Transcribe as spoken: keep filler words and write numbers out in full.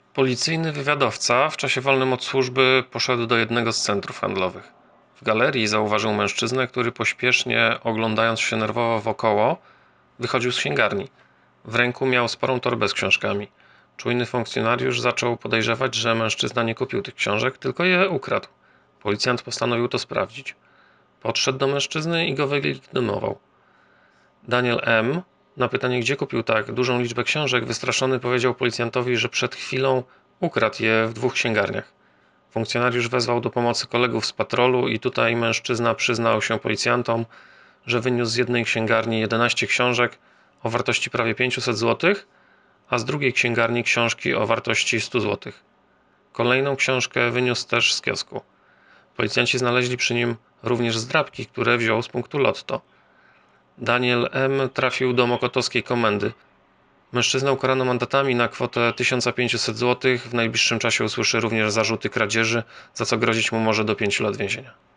Policyjny wywiadowca w czasie wolnym od służby poszedł do jednego z centrów handlowych. W galerii zauważył mężczyznę, który pośpiesznie, oglądając się nerwowo wokoło, wychodził z księgarni. W ręku miał sporą torbę z książkami. Czujny funkcjonariusz zaczął podejrzewać, że mężczyzna nie kupił tych książek, tylko je ukradł. Policjant postanowił to sprawdzić. Podszedł do mężczyzny i go wylegitymował. Daniel M., na pytanie, gdzie kupił tak dużą liczbę książek, wystraszony powiedział policjantowi, że przed chwilą ukradł je w dwóch księgarniach. Funkcjonariusz wezwał do pomocy kolegów z patrolu i tutaj mężczyzna przyznał się policjantom, że wyniósł z jednej księgarni jedenaście książek o wartości prawie pięćset złotych, a z drugiej księgarni książki o wartości sto złotych. Kolejną książkę wyniósł też z kiosku. Policjanci znaleźli przy nim również zdrabki, które wziął z punktu lotto. Daniel M. trafił do mokotowskiej komendy. Mężczyznę ukarano mandatami na kwotę tysiąc pięćset złotych. W najbliższym czasie usłyszy również zarzuty kradzieży, za co grozić mu może do pięciu lat więzienia.